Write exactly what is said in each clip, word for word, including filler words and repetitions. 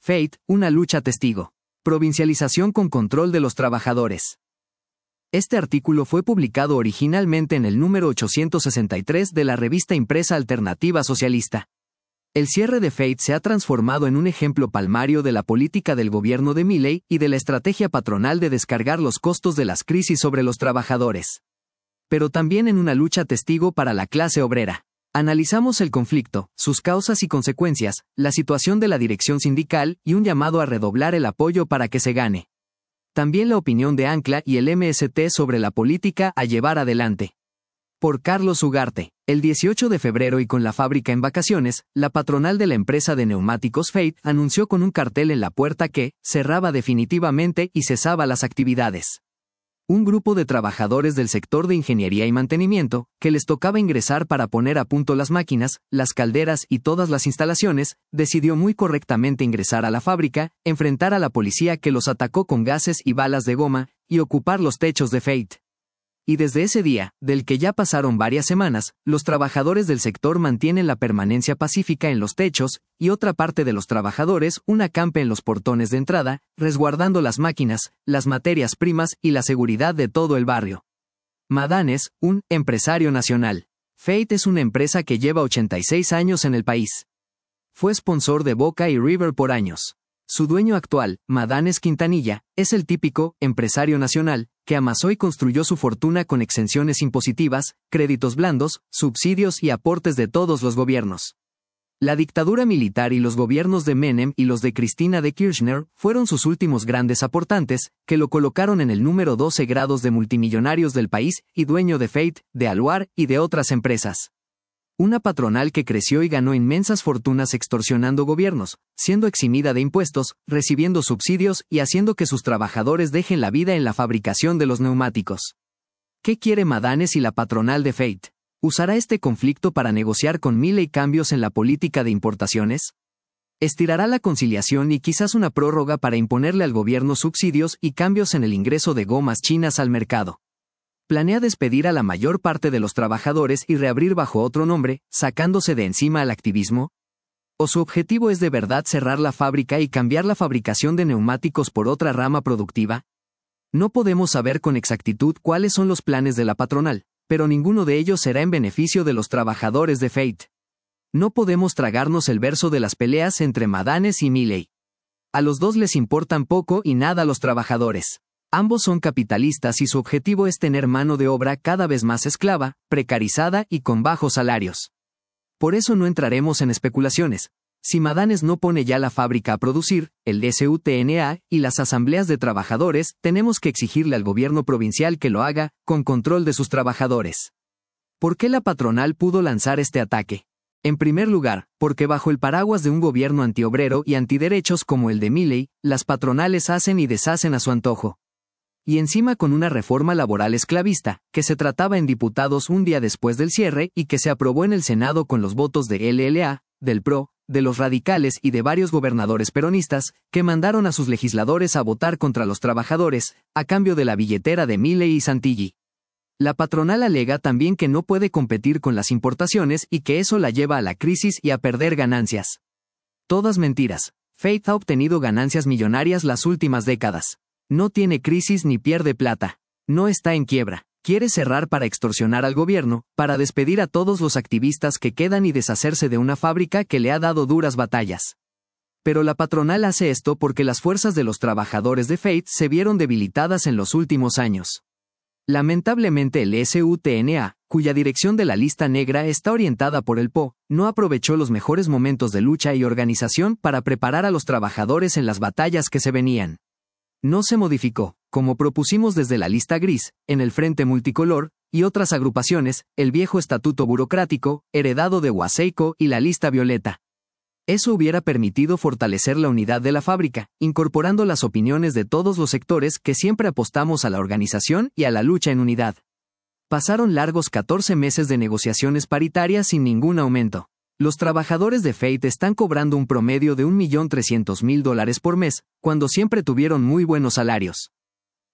Fate, una lucha testigo. Provincialización con control de los trabajadores. Este artículo fue publicado originalmente en el número ochocientos sesenta y tres de la revista impresa Alternativa Socialista. El cierre de Fate se ha transformado en un ejemplo palmario de la política del gobierno de Milei y de la estrategia patronal de descargar los costos de las crisis sobre los trabajadores. Pero también en una lucha testigo para la clase obrera. Analizamos el conflicto, sus causas y consecuencias, la situación de la dirección sindical y un llamado a redoblar el apoyo para que se gane. También la opinión de Ancla y el M S T sobre la política a llevar adelante. Por Carlos Ugarte. El dieciocho de febrero y con la fábrica en vacaciones, la patronal de la empresa de neumáticos Fate anunció con un cartel en la puerta que cerraba definitivamente y cesaba las actividades. Un grupo de trabajadores del sector de ingeniería y mantenimiento, que les tocaba ingresar para poner a punto las máquinas, las calderas y todas las instalaciones, decidió muy correctamente ingresar a la fábrica, enfrentar a la policía que los atacó con gases y balas de goma, y ocupar los techos de Fate. Y desde ese día, del que ya pasaron varias semanas, los trabajadores del sector mantienen la permanencia pacífica en los techos, y otra parte de los trabajadores un acampe en los portones de entrada, resguardando las máquinas, las materias primas y la seguridad de todo el barrio. Madanes, un empresario nacional. Fate es una empresa que lleva ochenta y seis años en el país. Fue sponsor de Boca y River por años. Su dueño actual, Madanes Quintanilla, es el típico empresario nacional que amasó y construyó su fortuna con exenciones impositivas, créditos blandos, subsidios y aportes de todos los gobiernos. La dictadura militar y los gobiernos de Menem y los de Cristina de Kirchner fueron sus últimos grandes aportantes, que lo colocaron en el número doce grados de multimillonarios del país y dueño de Fate, de Aluar y de otras empresas. Una patronal que creció y ganó inmensas fortunas extorsionando gobiernos, siendo eximida de impuestos, recibiendo subsidios y haciendo que sus trabajadores dejen la vida en la fabricación de los neumáticos. ¿Qué quiere Madanes y la patronal de Fate? ¿Usará este conflicto para negociar con Milei cambios en la política de importaciones? ¿Estirará la conciliación y quizás una prórroga para imponerle al gobierno subsidios y cambios en el ingreso de gomas chinas al mercado? ¿Planea despedir a la mayor parte de los trabajadores y reabrir bajo otro nombre, sacándose de encima al activismo? ¿O su objetivo es de verdad cerrar la fábrica y cambiar la fabricación de neumáticos por otra rama productiva? No podemos saber con exactitud cuáles son los planes de la patronal, pero ninguno de ellos será en beneficio de los trabajadores de Fate. No podemos tragarnos el verso de las peleas entre Madanes y Milei. A los dos les importan poco y nada los trabajadores. Ambos son capitalistas y su objetivo es tener mano de obra cada vez más esclava, precarizada y con bajos salarios. Por eso no entraremos en especulaciones. Si Madanes no pone ya la fábrica a producir, el S U T N A y las asambleas de trabajadores, tenemos que exigirle al gobierno provincial que lo haga, con control de sus trabajadores. ¿Por qué la patronal pudo lanzar este ataque? En primer lugar, porque bajo el paraguas de un gobierno antiobrero y antiderechos como el de Milei, las patronales hacen y deshacen a su antojo. Y encima con una reforma laboral esclavista, que se trataba en diputados un día después del cierre y que se aprobó en el Senado con los votos de L L A, del P R O, de los radicales y de varios gobernadores peronistas, que mandaron a sus legisladores a votar contra los trabajadores, a cambio de la billetera de Milei y Santilli. La patronal alega también que no puede competir con las importaciones y que eso la lleva a la crisis y a perder ganancias. Todas mentiras. Fate ha obtenido ganancias millonarias las últimas décadas. No tiene crisis ni pierde plata. No está en quiebra. Quiere cerrar para extorsionar al gobierno, para despedir a todos los activistas que quedan y deshacerse de una fábrica que le ha dado duras batallas. Pero la patronal hace esto porque las fuerzas de los trabajadores de Fate se vieron debilitadas en los últimos años. Lamentablemente el S U T N A, cuya dirección de la lista negra está orientada por el P O, no aprovechó los mejores momentos de lucha y organización para preparar a los trabajadores en las batallas que se venían. No se modificó, como propusimos desde la lista gris, en el Frente Multicolor, y otras agrupaciones, el viejo estatuto burocrático, heredado de Guaseico y la lista violeta. Eso hubiera permitido fortalecer la unidad de la fábrica, incorporando las opiniones de todos los sectores que siempre apostamos a la organización y a la lucha en unidad. Pasaron largos catorce meses de negociaciones paritarias sin ningún aumento. Los trabajadores de Fate están cobrando un promedio de un millón trescientos mil dólares por mes, cuando siempre tuvieron muy buenos salarios.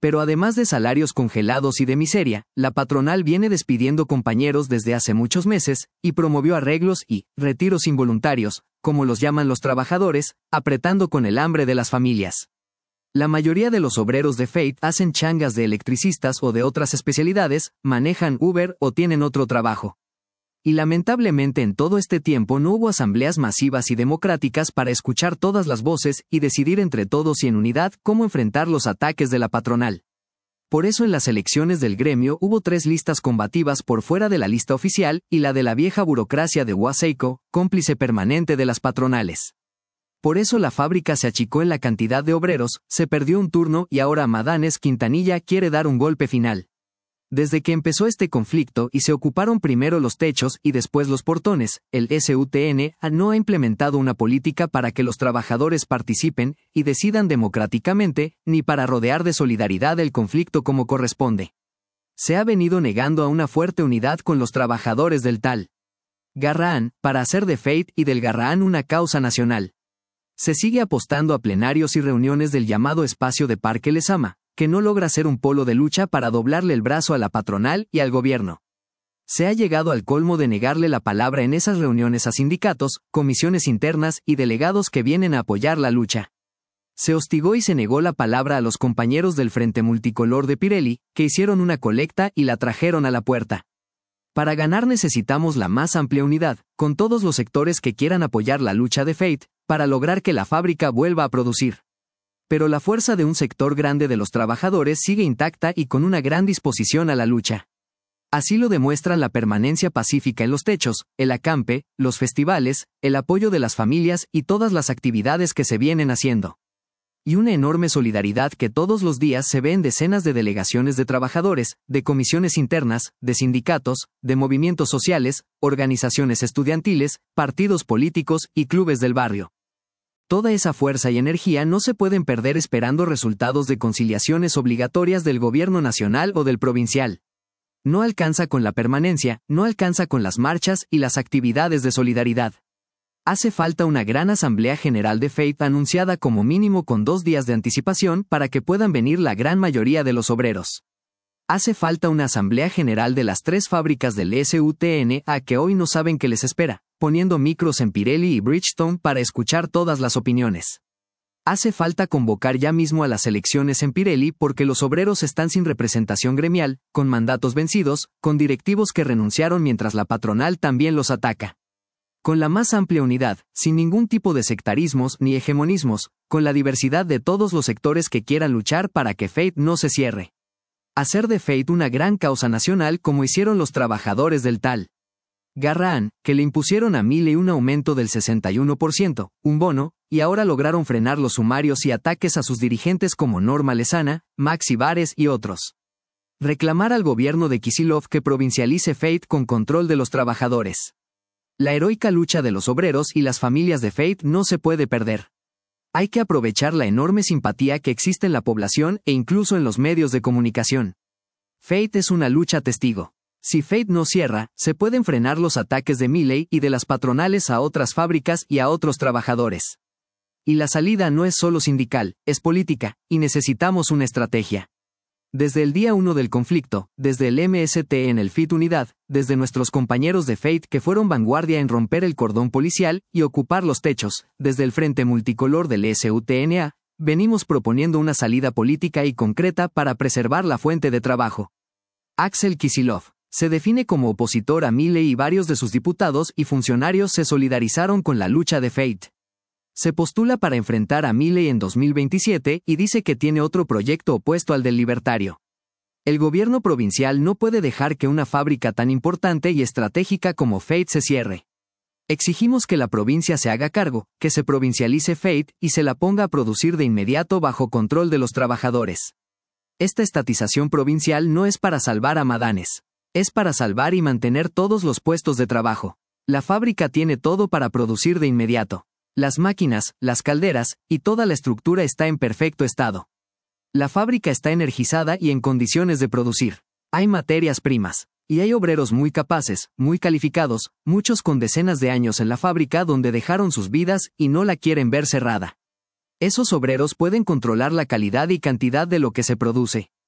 Pero además de salarios congelados y de miseria, la patronal viene despidiendo compañeros desde hace muchos meses, y promovió arreglos y retiros involuntarios, como los llaman los trabajadores, apretando con el hambre de las familias. La mayoría de los obreros de Fate hacen changas de electricistas o de otras especialidades, manejan Uber o tienen otro trabajo. Y lamentablemente en todo este tiempo no hubo asambleas masivas y democráticas para escuchar todas las voces y decidir entre todos y en unidad cómo enfrentar los ataques de la patronal. Por eso en las elecciones del gremio hubo tres listas combativas por fuera de la lista oficial y la de la vieja burocracia de Waseco, cómplice permanente de las patronales. Por eso la fábrica se achicó en la cantidad de obreros, se perdió un turno y ahora Madanes Quintanilla quiere dar un golpe final. Desde que empezó este conflicto y se ocuparon primero los techos y después los portones, el S U T N no ha implementado una política para que los trabajadores participen y decidan democráticamente, ni para rodear de solidaridad el conflicto como corresponde. Se ha venido negando a una fuerte unidad con los trabajadores del tal Garrahan, para hacer de Fate y del Garrahan una causa nacional. Se sigue apostando a plenarios y reuniones del llamado espacio de Parque Lezama, que no logra ser un polo de lucha para doblarle el brazo a la patronal y al gobierno. Se ha llegado al colmo de negarle la palabra en esas reuniones a sindicatos, comisiones internas y delegados que vienen a apoyar la lucha. Se hostigó y se negó la palabra a los compañeros del Frente Multicolor de Pirelli, que hicieron una colecta y la trajeron a la puerta. Para ganar necesitamos la más amplia unidad, con todos los sectores que quieran apoyar la lucha de Fate, para lograr que la fábrica vuelva a producir. Pero la fuerza de un sector grande de los trabajadores sigue intacta y con una gran disposición a la lucha. Así lo demuestran la permanencia pacífica en los techos, el acampe, los festivales, el apoyo de las familias y todas las actividades que se vienen haciendo. Y una enorme solidaridad que todos los días se ve en decenas de delegaciones de trabajadores, de comisiones internas, de sindicatos, de movimientos sociales, organizaciones estudiantiles, partidos políticos y clubes del barrio. Toda esa fuerza y energía no se pueden perder esperando resultados de conciliaciones obligatorias del gobierno nacional o del provincial. No alcanza con la permanencia, no alcanza con las marchas y las actividades de solidaridad. Hace falta una gran asamblea general de Fate anunciada como mínimo con dos días de anticipación para que puedan venir la gran mayoría de los obreros. Hace falta una asamblea general de las tres fábricas del S U T N a que hoy no saben qué les espera, poniendo micros en Pirelli y Bridgestone para escuchar todas las opiniones. Hace falta convocar ya mismo a las elecciones en Pirelli porque los obreros están sin representación gremial, con mandatos vencidos, con directivos que renunciaron mientras la patronal también los ataca. Con la más amplia unidad, sin ningún tipo de sectarismos ni hegemonismos, con la diversidad de todos los sectores que quieran luchar para que Fate no se cierre. Hacer de Fate una gran causa nacional como hicieron los trabajadores del tal Garrahan, que le impusieron a Milei un aumento del sesenta y uno por ciento, un bono, y ahora lograron frenar los sumarios y ataques a sus dirigentes como Norma Lezana, Maxi Bares y otros. Reclamar al gobierno de Kicillof que provincialice Fate con control de los trabajadores. La heroica lucha de los obreros y las familias de Fate no se puede perder. Hay que aprovechar la enorme simpatía que existe en la población e incluso en los medios de comunicación. Fate es una lucha testigo. Si Fate no cierra, se pueden frenar los ataques de Milei y de las patronales a otras fábricas y a otros trabajadores. Y la salida no es solo sindical, es política, y necesitamos una estrategia. Desde el día uno del conflicto, desde el M S T en el F I T Unidad, desde nuestros compañeros de Fate que fueron vanguardia en romper el cordón policial y ocupar los techos, desde el Frente Multicolor del S U T N A, venimos proponiendo una salida política y concreta para preservar la fuente de trabajo. Axel Kicillof se define como opositor a Milei y varios de sus diputados y funcionarios se solidarizaron con la lucha de Fate. Se postula para enfrentar a Milei en dos mil veintisiete y dice que tiene otro proyecto opuesto al del libertario. El gobierno provincial no puede dejar que una fábrica tan importante y estratégica como Fate se cierre. Exigimos que la provincia se haga cargo, que se provincialice Fate y se la ponga a producir de inmediato bajo control de los trabajadores. Esta estatización provincial no es para salvar a Madanes. Es para salvar y mantener todos los puestos de trabajo. La fábrica tiene todo para producir de inmediato. Las máquinas, las calderas, y toda la estructura está en perfecto estado. La fábrica está energizada y en condiciones de producir. Hay materias primas. Y hay obreros muy capaces, muy calificados, muchos con decenas de años en la fábrica donde dejaron sus vidas y no la quieren ver cerrada. Esos obreros pueden controlar la calidad y cantidad de lo que se produce.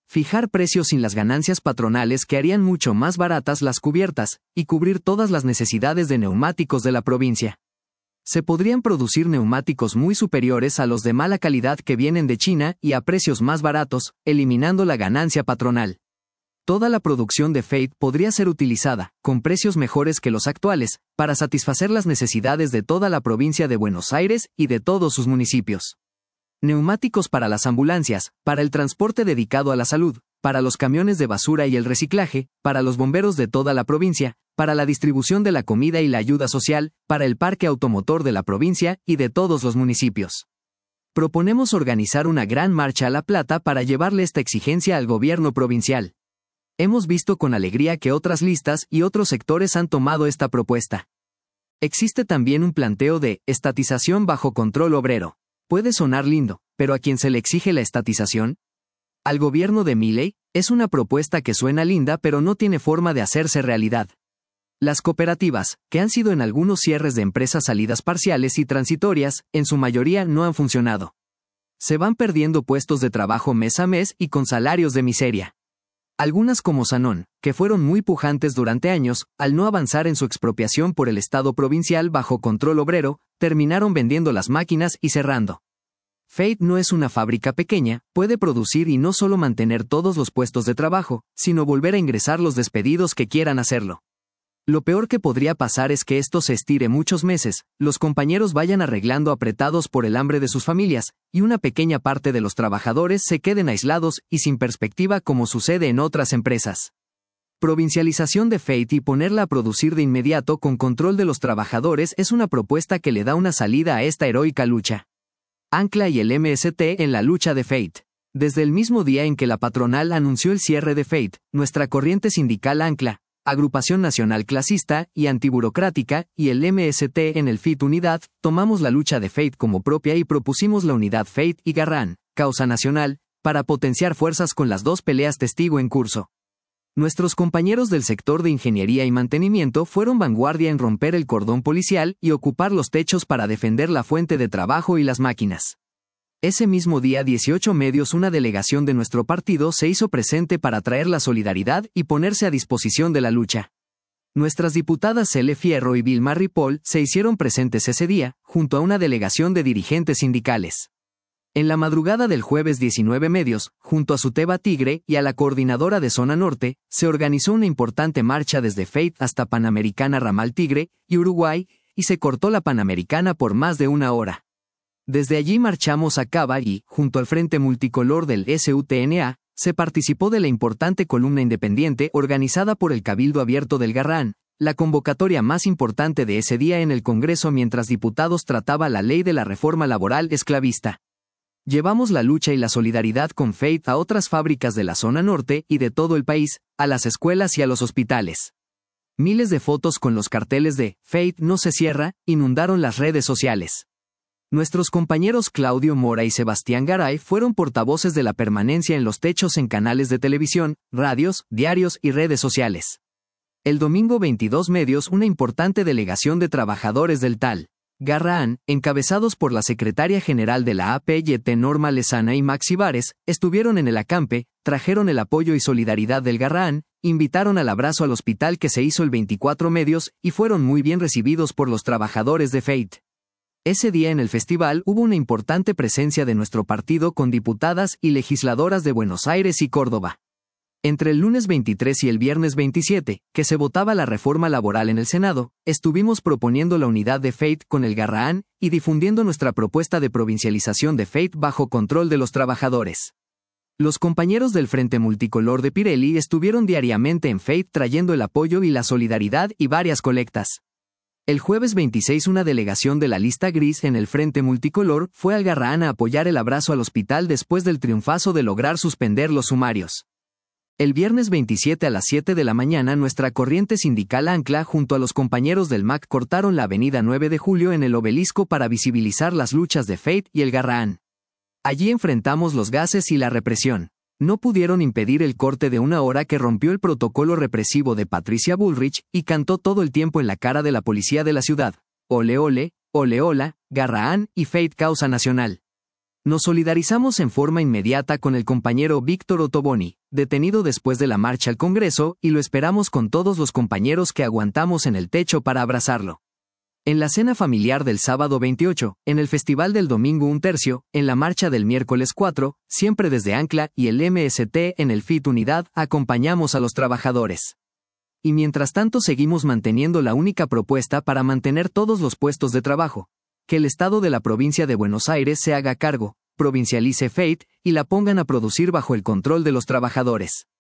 Fijar precios sin las ganancias patronales que harían mucho más baratas las cubiertas, y cubrir todas las necesidades de neumáticos de la provincia. Se podrían producir neumáticos muy superiores a los de mala calidad que vienen de China y a precios más baratos, eliminando la ganancia patronal. Toda la producción de Fate podría ser utilizada, con precios mejores que los actuales, para satisfacer las necesidades de toda la provincia de Buenos Aires y de todos sus municipios. Neumáticos para las ambulancias, para el transporte dedicado a la salud, para los camiones de basura y el reciclaje, para los bomberos de toda la provincia, para la distribución de la comida y la ayuda social, para el parque automotor de la provincia y de todos los municipios. Proponemos organizar una gran marcha a La Plata para llevarle esta exigencia al gobierno provincial. Hemos visto con alegría que otras listas y otros sectores han tomado esta propuesta. Existe también un planteo de estatización bajo control obrero. Puede sonar lindo, pero ¿a quién se le exige la estatización? ¿Al gobierno de Milei? Es una propuesta que suena linda pero no tiene forma de hacerse realidad. Las cooperativas, que han sido en algunos cierres de empresas salidas parciales y transitorias, en su mayoría no han funcionado. Se van perdiendo puestos de trabajo mes a mes y con salarios de miseria. Algunas como Sanón, que fueron muy pujantes durante años, al no avanzar en su expropiación por el Estado provincial bajo control obrero, terminaron vendiendo las máquinas y cerrando. Fate no es una fábrica pequeña, puede producir y no solo mantener todos los puestos de trabajo, sino volver a ingresar los despedidos que quieran hacerlo. Lo peor que podría pasar es que esto se estire muchos meses, los compañeros vayan arreglando apretados por el hambre de sus familias, y una pequeña parte de los trabajadores se queden aislados y sin perspectiva como sucede en otras empresas. Provincialización de Fate y ponerla a producir de inmediato con control de los trabajadores es una propuesta que le da una salida a esta heroica lucha. Ancla y el M S T en la lucha de Fate. Desde el mismo día en que la patronal anunció el cierre de Fate, nuestra corriente sindical Ancla, Agrupación Nacional Clasista y Antiburocrática, y el M S T en el F I T Unidad, tomamos la lucha de Fate como propia y propusimos la unidad Fate y Garrahan, causa nacional, para potenciar fuerzas con las dos peleas testigo en curso. Nuestros compañeros del sector de ingeniería y mantenimiento fueron vanguardia en romper el cordón policial y ocupar los techos para defender la fuente de trabajo y las máquinas. Ese mismo día dieciocho medios una delegación de nuestro partido se hizo presente para traer la solidaridad y ponerse a disposición de la lucha. Nuestras diputadas Cele Fierro y Vilma Ripoll se hicieron presentes ese día, junto a una delegación de dirigentes sindicales. En la madrugada del jueves diecinueve medios, junto a Suteba Tigre y a la coordinadora de Zona Norte, se organizó una importante marcha desde Fate hasta Panamericana Ramal Tigre y Uruguay, y se cortó la Panamericana por más de una hora. Desde allí marchamos a Cava y, junto al Frente Multicolor del S U T N A, se participó de la importante columna independiente organizada por el Cabildo Abierto del Garrahan, la convocatoria más importante de ese día en el Congreso mientras diputados trataba la ley de la reforma laboral esclavista. Llevamos la lucha y la solidaridad con Fate a otras fábricas de la zona norte y de todo el país, a las escuelas y a los hospitales. Miles de fotos con los carteles de Fate no se cierra inundaron las redes sociales. Nuestros compañeros Claudio Mora y Sebastián Garay fueron portavoces de la permanencia en los techos en canales de televisión, radios, diarios y redes sociales. El domingo veintidós medios una importante delegación de trabajadores del Tal Garrahan, encabezados por la secretaria general de la A P Y T Norma Lezana y Maxi Vares, estuvieron en el acampe, trajeron el apoyo y solidaridad del Garrahan, invitaron al abrazo al hospital que se hizo el veinticuatro medios y fueron muy bien recibidos por los trabajadores de Fate. Ese día en el festival hubo una importante presencia de nuestro partido con diputadas y legisladoras de Buenos Aires y Córdoba. Entre el lunes veintitrés y el viernes veintisiete, que se votaba la reforma laboral en el Senado, estuvimos proponiendo la unidad de Fate con el Garrahan y difundiendo nuestra propuesta de provincialización de Fate bajo control de los trabajadores. Los compañeros del Frente Multicolor de Pirelli estuvieron diariamente en Fate trayendo el apoyo y la solidaridad y varias colectas. El jueves veintiséis una delegación de la lista gris en el Frente Multicolor fue al Garrahan a apoyar el abrazo al hospital después del triunfazo de lograr suspender los sumarios. El viernes veintisiete a las siete de la mañana nuestra corriente sindical Ancla junto a los compañeros del M A C cortaron la avenida nueve de julio en el Obelisco para visibilizar las luchas de Fate y el Garrahan. Allí enfrentamos los gases y la represión. No pudieron impedir el corte de una hora que rompió el protocolo represivo de Patricia Bullrich y cantó todo el tiempo en la cara de la policía de la ciudad. Ole ole, ole ola, Garrahan y Fate causa nacional. Nos solidarizamos en forma inmediata con el compañero Víctor Ottoboni, detenido después de la marcha al Congreso, y lo esperamos con todos los compañeros que aguantamos en el techo para abrazarlo. En la cena familiar del sábado veintiocho, en el festival del domingo un tercio, en la marcha del miércoles cuatro, siempre desde Ancla y el M S T en el F I T Unidad, acompañamos a los trabajadores. Y mientras tanto seguimos manteniendo la única propuesta para mantener todos los puestos de trabajo: que el Estado de la provincia de Buenos Aires se haga cargo, provincialice F E I T y la pongan a producir bajo el control de los trabajadores.